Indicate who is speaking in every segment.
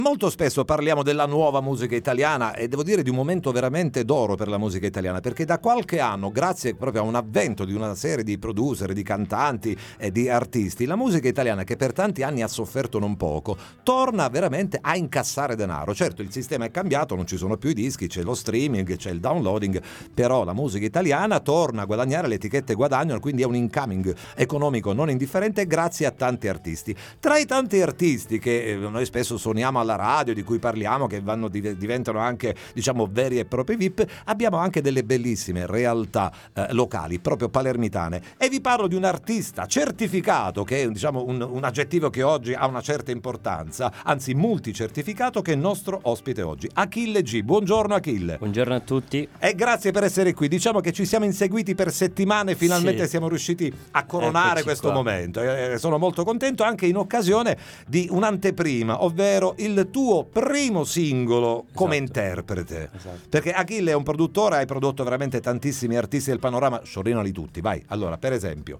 Speaker 1: Molto spesso parliamo della nuova musica italiana e devo dire di un momento veramente d'oro per la musica italiana, perché da qualche anno, grazie proprio a un avvento di una serie di producer, di cantanti e di artisti, la musica italiana, che per tanti anni ha sofferto non poco, torna veramente a incassare denaro. Certo, il sistema è cambiato, non ci sono più i dischi, c'è lo streaming, c'è il downloading, però la musica italiana torna a guadagnare, le etichette guadagnano, quindi è un incoming economico non indifferente grazie a tanti artisti. Tra i tanti artisti che noi spesso suoniamo alla radio, di cui parliamo, che diventano anche, diciamo, veri e propri VIP, abbiamo anche delle bellissime realtà locali, proprio palermitane, e vi parlo di un artista certificato, che è, diciamo, un aggettivo che oggi ha una certa importanza, anzi multicertificato, che è il nostro ospite oggi, Achille G. Buongiorno Achille.
Speaker 2: Buongiorno a tutti.
Speaker 1: E grazie per essere qui. Diciamo che ci siamo inseguiti per settimane, finalmente siamo riusciti a coronare
Speaker 2: Eccoci
Speaker 1: questo
Speaker 2: qua.
Speaker 1: momento. Sono molto contento anche in occasione di un'anteprima, ovvero il tuo primo singolo come interprete.
Speaker 2: Esatto.
Speaker 1: Perché Achille è un produttore, hai prodotto veramente tantissimi artisti del panorama, sciorinali tutti, vai. Allora, per esempio,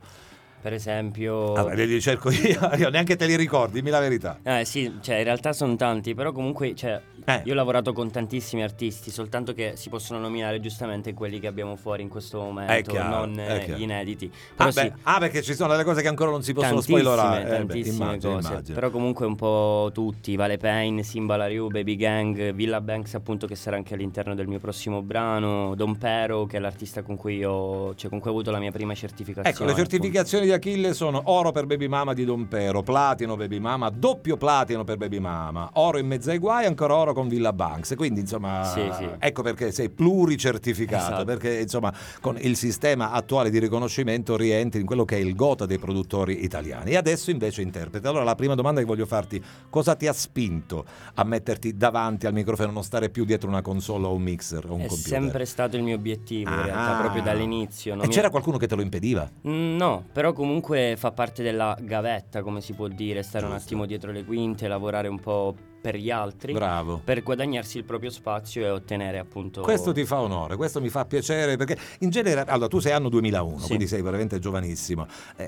Speaker 1: allora, li cerco io neanche te li ricordi, dimmi la verità.
Speaker 2: Sì, cioè in realtà sono tanti, però comunque io ho lavorato con tantissimi artisti, soltanto che si possono nominare giustamente quelli che abbiamo fuori in questo momento,
Speaker 1: È chiaro,
Speaker 2: non
Speaker 1: è chiaro.
Speaker 2: gli inediti. Però
Speaker 1: Perché ci sono delle cose che ancora non si possono
Speaker 2: tantissime
Speaker 1: spoilerare.
Speaker 2: tantissime cose.
Speaker 1: Immagino.
Speaker 2: Però comunque un po' tutti, Vale Pain, Simba La Rue, Baby Gang, Villa Banks, appunto, che sarà anche all'interno del mio prossimo brano, Don Pero, che è l'artista con cui ho avuto la mia prima certificazione.
Speaker 1: Ecco, le certificazioni di Achille sono oro per Baby Mama di Don Pero, platino Baby Mama, doppio platino per Baby Mama, oro in mezzo ai guai, ancora oro con Villa Banks. Quindi insomma,
Speaker 2: Sì.
Speaker 1: ecco perché sei pluricertificato,
Speaker 2: Esatto.
Speaker 1: perché insomma con il sistema attuale di riconoscimento rientri in quello che è il gota dei produttori italiani. E adesso invece interpreti. Allora la prima domanda che voglio farti: cosa ti ha spinto a metterti davanti al microfono, non stare più dietro una console o un mixer o un
Speaker 2: È
Speaker 1: computer?
Speaker 2: sempre stato il mio obiettivo, in realtà, proprio dall'inizio.
Speaker 1: E c'era qualcuno che te lo impediva?
Speaker 2: No, però comunque fa parte della gavetta, come si può dire, stare un
Speaker 1: Giusto.
Speaker 2: attimo dietro le quinte, lavorare un po' per gli altri,
Speaker 1: Bravo.
Speaker 2: per guadagnarsi il proprio spazio e ottenere appunto...
Speaker 1: Questo ti fa onore, questo mi fa piacere, perché in genere, allora tu sei anno 2001,
Speaker 2: Sì.
Speaker 1: quindi sei veramente giovanissimo.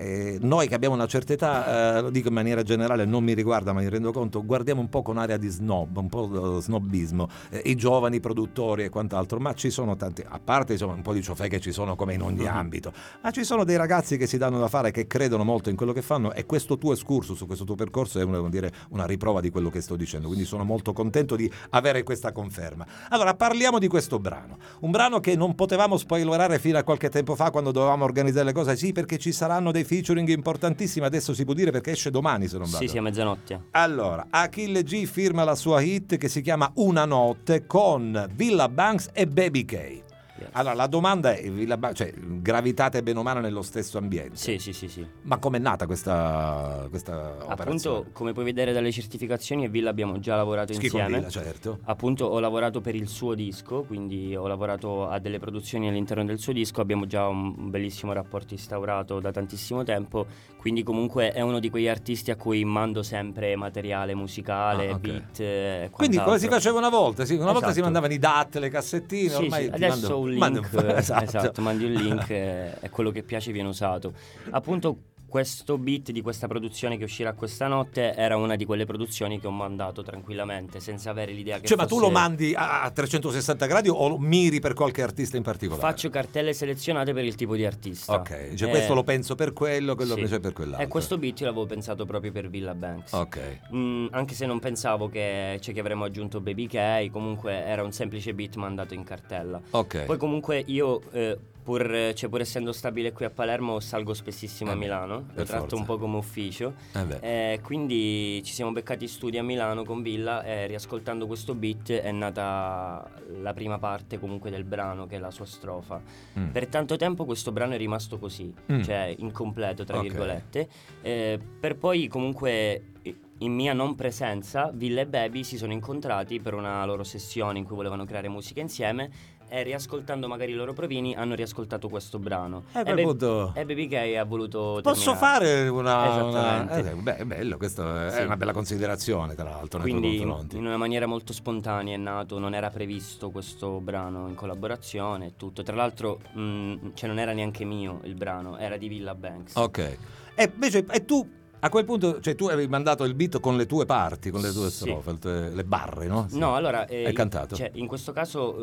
Speaker 1: Noi che abbiamo una certa età, lo dico in maniera generale, non mi riguarda ma mi rendo conto, guardiamo un po' con aria di snob, un po' snobismo, i giovani produttori e quant'altro, ma ci sono tanti, a parte insomma un po' di ciofè che ci sono come in ogni ambito, ma ci sono dei ragazzi che si danno da fare, che credono molto in quello che fanno, e questo tuo excursus su questo tuo percorso è una riprova di quello che sto dicendo. Quindi sono molto contento di avere questa conferma. Allora parliamo di questo brano, un brano che non potevamo spoilerare fino a qualche tempo fa, quando dovevamo organizzare le cose, sì, perché ci saranno dei featuring importantissimi, adesso si può dire perché esce domani, se non vado.
Speaker 2: Sì, a mezzanotte.
Speaker 1: Allora, Achille G firma la sua hit che si chiama Una notte con Villa Banks e Baby K. Allora la domanda è, gravitate bene o male nello stesso ambiente?
Speaker 2: Sì.
Speaker 1: Ma com'è nata questa operazione?
Speaker 2: Appunto, come puoi vedere dalle certificazioni, a Villa abbiamo già lavorato insieme.
Speaker 1: Villa, certo.
Speaker 2: Appunto ho lavorato per il suo disco, quindi ho lavorato a delle produzioni all'interno del suo disco, abbiamo già un bellissimo rapporto instaurato da tantissimo tempo, quindi comunque è uno di quegli artisti a cui mando sempre materiale musicale, beat e quant'altro.
Speaker 1: Quindi come si faceva una volta, sì, una volta si
Speaker 2: Esatto.
Speaker 1: mandavano i DAT, le cassettine,
Speaker 2: Sì,
Speaker 1: ormai ti
Speaker 2: adesso un link,
Speaker 1: esatto,
Speaker 2: mandi un link e quello che piace viene usato. Appunto questo beat di questa produzione che uscirà questa notte era una di quelle produzioni che ho mandato tranquillamente, senza avere l'idea che
Speaker 1: ma tu lo mandi a 360 gradi o lo miri per qualche artista in particolare?
Speaker 2: Faccio cartelle selezionate per il tipo di artista.
Speaker 1: Ok, questo lo penso per quello invece per quell'altro.
Speaker 2: E questo beat io l'avevo pensato proprio per Villa Banks.
Speaker 1: Ok.
Speaker 2: Anche se non pensavo che avremmo aggiunto Baby K, comunque era un semplice beat mandato in cartella.
Speaker 1: Ok.
Speaker 2: Poi comunque io pur essendo stabile qui a Palermo, salgo spessissimo a Milano, lo tratto un po' come ufficio, quindi ci siamo beccati in studio a Milano con Villa e riascoltando questo beat è nata la prima parte comunque del brano, che è la sua strofa. Per tanto tempo questo brano è rimasto così, cioè incompleto tra virgolette, per poi comunque in mia non presenza Villa e Baby si sono incontrati per una loro sessione in cui volevano creare musica insieme, e riascoltando magari i loro provini hanno riascoltato questo brano e Baby K ha voluto
Speaker 1: posso
Speaker 2: terminare.
Speaker 1: fare una
Speaker 2: Esattamente.
Speaker 1: è bello, questo è
Speaker 2: Sì.
Speaker 1: una bella considerazione tra l'altro nei
Speaker 2: Quindi
Speaker 1: tuoi confronti.
Speaker 2: in una maniera molto spontanea è nato, non era previsto questo brano in collaborazione e tutto, tra l'altro non era neanche mio il brano, era di Villa Banks.
Speaker 1: Ok. E invece tu A quel punto, cioè, tu avevi mandato il beat con le tue parti, con le tue strofe, le barre, no? Sì.
Speaker 2: No, allora
Speaker 1: hai cantato.
Speaker 2: Cioè, in questo caso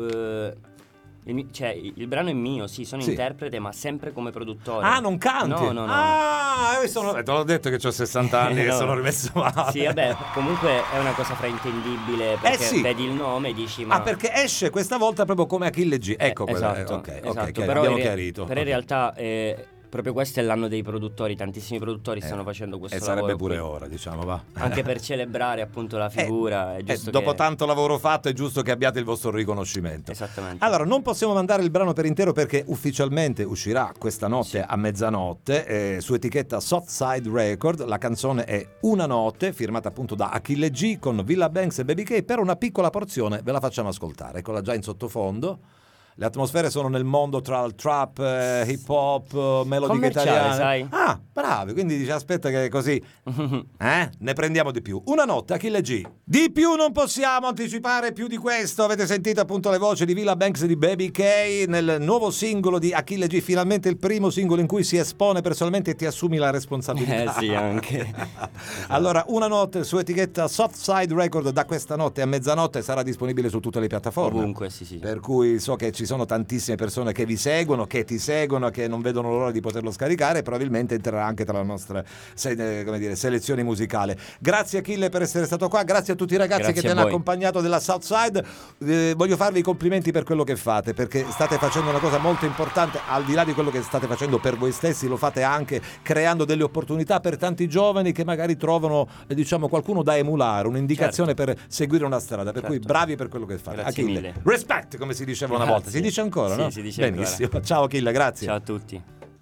Speaker 2: il brano è mio, sì, sono interprete, ma sempre come produttore.
Speaker 1: Ah, non canti?
Speaker 2: No.
Speaker 1: te l'ho detto che ho 60 anni che sono rimesso male.
Speaker 2: Sì, vabbè, comunque è una cosa fraintendibile, perché vedi il nome e dici ma...
Speaker 1: Ah, perché esce questa volta proprio come Achille G. Ecco,
Speaker 2: esatto,
Speaker 1: ok,
Speaker 2: però
Speaker 1: abbiamo chiarito.
Speaker 2: Però in realtà proprio questo è l'anno dei produttori, tantissimi produttori stanno facendo questo lavoro.
Speaker 1: E sarebbe pure ora, diciamo, va.
Speaker 2: Anche per celebrare appunto la figura. È giusto
Speaker 1: dopo tanto lavoro fatto è giusto che abbiate il vostro riconoscimento.
Speaker 2: Esattamente.
Speaker 1: Allora, non possiamo mandare il brano per intero perché ufficialmente uscirà questa notte a mezzanotte su etichetta Softside Record. La canzone è Una notte, firmata appunto da Achille G con Villa Banks e Baby K. Per una piccola porzione ve la facciamo ascoltare, eccola già in sottofondo. Le atmosfere sono nel mondo tra il trap, hip hop, melodica italiana.
Speaker 2: Sai?
Speaker 1: Ah, bravi, quindi dice aspetta che così ne prendiamo di più. Una notte, Achille G. Di più non possiamo anticipare più di questo. Avete sentito appunto le voci di Villa Banks e di Baby K nel nuovo singolo di Achille G, finalmente il primo singolo in cui si espone personalmente e ti assumi la responsabilità.
Speaker 2: Sì, anche.
Speaker 1: Allora, Una notte su etichetta Softside Record da questa notte a mezzanotte sarà disponibile su tutte le piattaforme.
Speaker 2: Ovunque, sì.
Speaker 1: Per cui so che ci sono tantissime persone che vi seguono, che ti seguono, che non vedono l'ora di poterlo scaricare e probabilmente entrerà anche tra la nostra selezione musicale. Grazie Achille per essere stato qua, grazie a tutti i ragazzi che ti hanno accompagnato della Southside. Voglio farvi i complimenti per quello che fate, perché state facendo una cosa molto importante, al di là di quello che state facendo per voi stessi, lo fate anche creando delle opportunità per tanti giovani che magari trovano qualcuno da emulare, un'indicazione per seguire una strada, per cui bravi per quello che fate.
Speaker 2: Grazie
Speaker 1: Achille,
Speaker 2: mille.
Speaker 1: respect, come si diceva una volta, si dice ancora,
Speaker 2: sì,
Speaker 1: no?
Speaker 2: Si dice
Speaker 1: benissimo
Speaker 2: ancora.
Speaker 1: Ciao Achille, grazie.
Speaker 2: Ciao a tutti.